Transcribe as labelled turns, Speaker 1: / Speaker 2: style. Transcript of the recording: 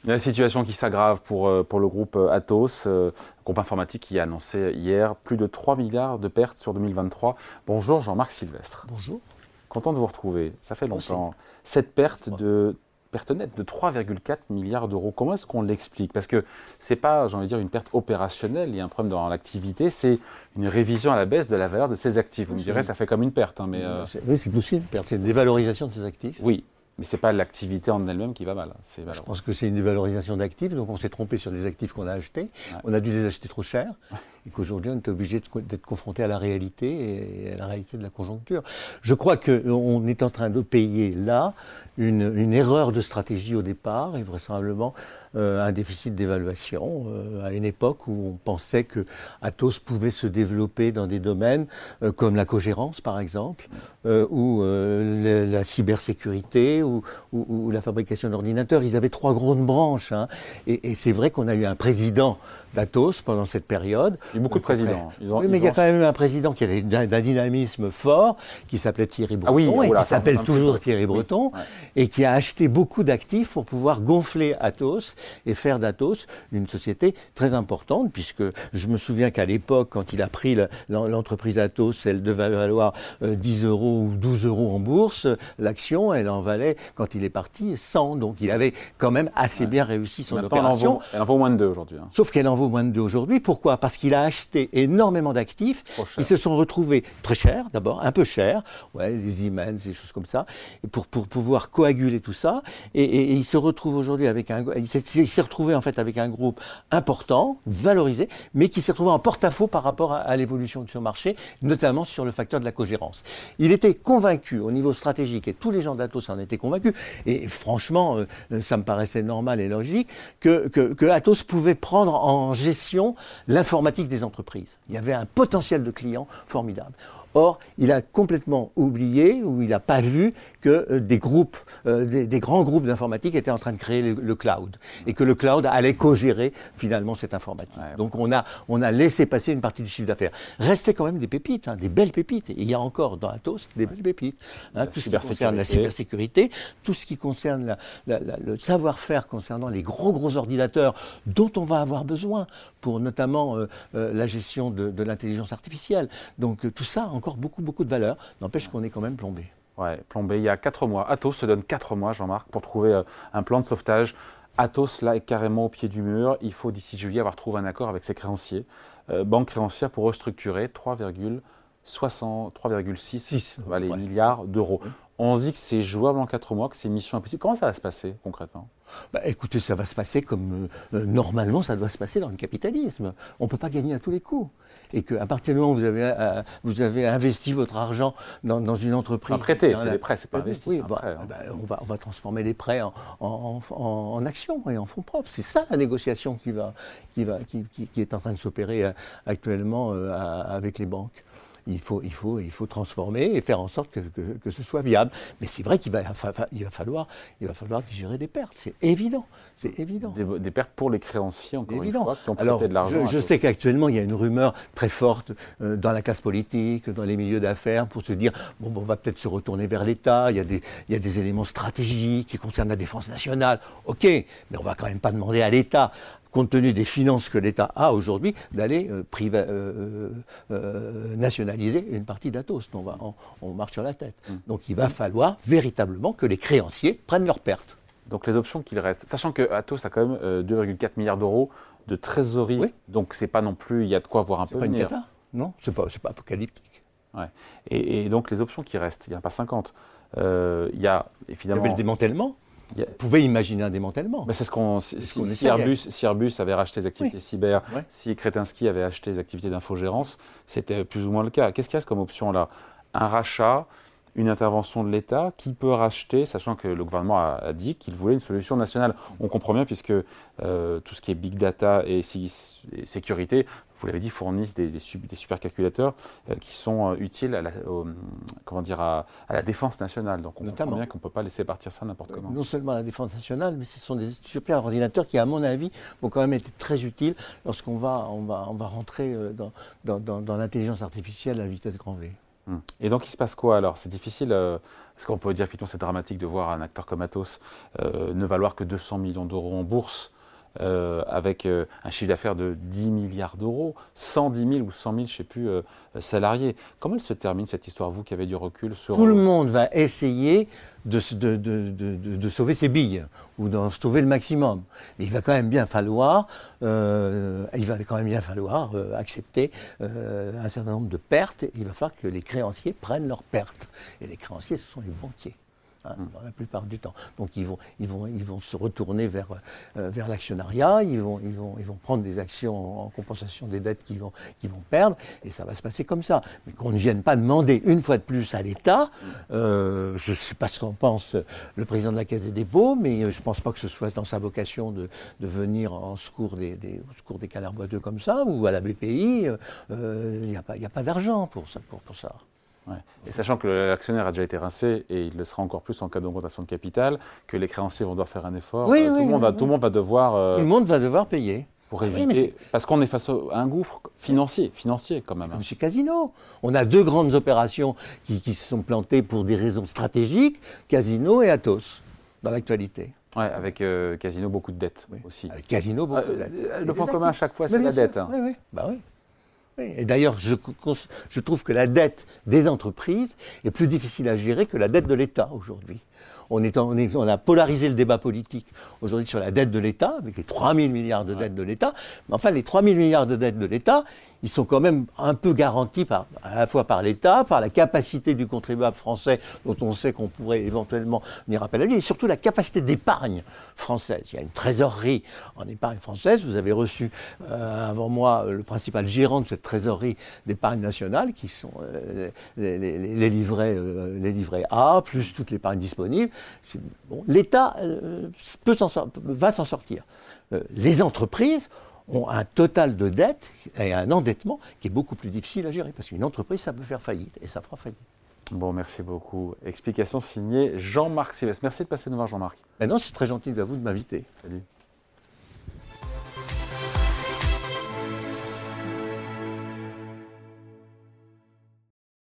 Speaker 1: La situation qui s'aggrave pour le groupe Atos, groupe informatique qui a annoncé hier plus de 3 milliards de pertes sur 2023. Bonjour Jean-Marc Sylvestre.
Speaker 2: Bonjour.
Speaker 1: Content de vous retrouver, ça fait longtemps.
Speaker 2: Aussi.
Speaker 1: Cette perte nette de 3,4 milliards d'euros, comment est-ce qu'on l'explique? Parce que ce n'est pas, j'ai envie de dire, une perte opérationnelle, il y a un problème dans l'activité, c'est une révision à la baisse de la valeur de ces actifs. Vous me direz, ça fait comme une perte.
Speaker 2: Oui, c'est aussi une perte, c'est une dévalorisation de ces actifs.
Speaker 1: Oui. Mais ce n'est pas l'activité en elle-même qui va mal.
Speaker 2: Je pense que c'est une dévalorisation d'actifs, donc on s'est trompé sur des actifs qu'on a achetés. Ouais. On a dû les acheter trop cher, et qu'aujourd'hui on est obligé d'être confronté à la réalité et à la réalité de la conjoncture. Je crois qu'on est en train de payer là une erreur de stratégie au départ, et vraisemblablement un déficit d'évaluation à une époque où on pensait que Atos pouvait se développer dans des domaines comme la cogérance par exemple, ou la cybersécurité, ou la fabrication d'ordinateurs. Ils avaient 3 grandes branches. Et c'est vrai qu'on a eu un président d'Atos pendant cette période.
Speaker 1: Il y a eu beaucoup de présidents.
Speaker 2: Mais il y a quand même eu un président qui avait d'un dynamisme fort, qui s'appelait Thierry Breton, et qui s'appelle toujours Thierry Breton, et qui a acheté beaucoup d'actifs pour pouvoir gonfler Atos et faire d'Atos une société très importante, puisque je me souviens qu'à l'époque, quand il a pris l'entreprise Atos, elle devait valoir 10 euros ou 12 euros en bourse. L'action, elle en valait, quand il est parti, 100. Donc il avait quand même assez bien réussi son opération.
Speaker 1: Elle en vaut moins de 2 aujourd'hui.
Speaker 2: Sauf qu'elle en vaut moins de 2 aujourd'hui. Pourquoi? Parce qu'il a acheté énormément d'actifs. Ils se sont retrouvés très chers, d'abord, un peu chers, les Siemens, des choses comme ça, pour pouvoir coaguler tout ça. Et il se retrouve aujourd'hui avec il s'est retrouvé en fait avec un groupe important, valorisé, mais qui s'est retrouvé en porte-à-faux par rapport à l'évolution de son marché, notamment sur le facteur de la cogérance. Il était convaincu au niveau stratégique, et tous les gens d'Atos en étaient convaincus, et franchement, ça me paraissait normal et logique, que Atos pouvait prendre en gestion l'informatique des entreprises. Il y avait un potentiel de clients formidable. Or, il a complètement oublié, ou il n'a pas vu que des grands groupes d'informatique étaient en train de créer le cloud, et que le cloud allait co-gérer finalement cette informatique. Donc on a laissé passer une partie du chiffre d'affaires. Restait quand même des pépites, des belles pépites. Et il y a encore dans Atos des belles pépites. Tout ce qui concerne la cybersécurité, tout ce qui concerne le savoir-faire concernant les gros ordinateurs dont on va avoir besoin pour notamment la gestion de l'intelligence artificielle. Donc tout ça encore beaucoup de valeur, n'empêche qu'on est quand même plombé.
Speaker 1: Ouais, plombé il y a 4 mois. Atos se donne 4 mois, Jean-Marc, pour trouver un plan de sauvetage. Atos, là, est carrément au pied du mur. Il faut, d'ici juillet, avoir trouvé un accord avec ses créanciers. Banque créancière pour restructurer 3,6 milliards d'euros. Oui. On se dit que c'est jouable en 4 mois, que c'est mission impossible. Comment ça va se passer concrètement?
Speaker 2: Écoutez, ça va se passer comme normalement ça doit se passer dans le capitalisme. On ne peut pas gagner à tous les coups. Et qu'à partir du moment où vous avez investi votre argent dans une entreprise...
Speaker 1: Un prêté, c'est des prêts, c'est pas investi.
Speaker 2: Oui, on va transformer les prêts en actions et en fonds propres. C'est ça la négociation qui est en train de s'opérer actuellement avec les banques. Il faut transformer et faire en sorte que ce soit viable. Mais c'est vrai qu'il va falloir digérer des pertes. C'est évident.
Speaker 1: Des pertes pour les créanciers, encore une fois, qui ont prêté de l'argent.
Speaker 2: Je sais qu'actuellement, il y a une rumeur très forte dans la classe politique, dans les milieux d'affaires, pour se dire, on va peut-être se retourner vers l'État. Il y a des éléments stratégiques qui concernent la défense nationale. OK, mais on ne va quand même pas demander à l'État, compte tenu des finances que l'État a aujourd'hui, d'aller nationaliser une partie d'Atos. On marche sur la tête. Donc il va falloir véritablement que les créanciers prennent leurs pertes.
Speaker 1: Donc les options qu'il reste, sachant que Atos a quand même 2,4 milliards d'euros de trésorerie, donc c'est pas non plus, il y a de quoi voir un peu venir.
Speaker 2: C'est pas une cata, non, c'est pas apocalyptique.
Speaker 1: Ouais. Et donc les options qui restent, il n'y en a pas 50. Il y a évidemment...
Speaker 2: Il y avait le démantèlement. Vous pouvez imaginer un démantèlement.
Speaker 1: Mais c'est si Airbus avait racheté les activités cyber, si Kretinsky avait acheté les activités d'infogérance, c'était plus ou moins le cas. Qu'est-ce qu'il y a comme option là? Un rachat, une intervention de l'État qui peut racheter, sachant que le gouvernement a dit qu'il voulait une solution nationale. On comprend bien puisque tout ce qui est big data et sécurité, vous l'avez dit, fournissent des supercalculateurs qui sont utiles à la défense nationale. Donc on comprend bien qu'on ne peut pas laisser partir ça n'importe comment.
Speaker 2: Non seulement à la défense nationale, mais ce sont des super ordinateurs qui, à mon avis, vont quand même être très utiles lorsqu'on va rentrer dans l'intelligence artificielle à vitesse grand V.
Speaker 1: Et donc, il se passe quoi alors? C'est difficile, parce qu'on peut dire effectivement c'est dramatique de voir un acteur comme Atos ne valoir que 200 millions d'euros en bourse, avec un chiffre d'affaires de 10 milliards d'euros, 110 000 ou 100 000, je ne sais plus, salariés. Comment elle se termine cette histoire, vous qui avez du recul sur...
Speaker 2: Tout le monde va essayer de sauver ses billes, ou d'en sauver le maximum. Mais il va quand même bien falloir, accepter un certain nombre de pertes. Il va falloir que les créanciers prennent leurs pertes. Et les créanciers, ce sont les banquiers. Dans la plupart du temps. Donc ils vont se retourner vers l'actionnariat, ils vont prendre des actions en compensation des dettes qu'ils vont perdre, et ça va se passer comme ça. Mais qu'on ne vienne pas demander une fois de plus à l'État, je ne sais pas ce qu'en pense le président de la Caisse des dépôts, mais je ne pense pas que ce soit dans sa vocation de venir en secours des canards boiteux comme ça, ou à la BPI, il n'y a pas d'argent pour ça.
Speaker 1: Ouais. Et sachant que l'actionnaire a déjà été rincé, et il le sera encore plus en cas d'augmentation de capital, que les créanciers vont devoir faire un effort, tout le monde va devoir...
Speaker 2: Tout le monde va devoir payer.
Speaker 1: Pour éviter, parce qu'on est face à un gouffre financier quand même.
Speaker 2: Comme chez Casino. On a 2 grandes opérations qui se sont plantées pour des raisons stratégiques, Casino et Atos, dans l'actualité.
Speaker 1: Oui, avec Casino, beaucoup de dettes aussi.
Speaker 2: Avec Casino, beaucoup de dettes.
Speaker 1: Le point commun à chaque fois, c'est la dette.
Speaker 2: Oui. Et d'ailleurs, je trouve que la dette des entreprises est plus difficile à gérer que la dette de l'État aujourd'hui. On a polarisé le débat politique aujourd'hui sur la dette de l'État, avec les 3 000 milliards de dettes de l'État. Mais enfin, les 3 000 milliards de dettes de l'État, ils sont quand même un peu garantis à la fois par l'État, par la capacité du contribuable français, dont on sait qu'on pourrait éventuellement venir appel à lui, et surtout la capacité d'épargne française. Il y a une trésorerie en épargne française. Vous avez reçu avant moi le principal gérant de cette trésorerie d'épargne nationale, qui sont les livrets A, plus toute l'épargne disponible. Bon, l'État va s'en sortir. Les entreprises ont un total de dette et un endettement qui est beaucoup plus difficile à gérer, parce qu'une entreprise, ça peut faire faillite, et ça fera faillite.
Speaker 1: Bon, merci beaucoup. Explication signée Jean-Marc Sylvestre. Merci de passer nous voir, Jean-Marc.
Speaker 2: Non, c'est très gentil de vous de m'inviter.
Speaker 1: Salut.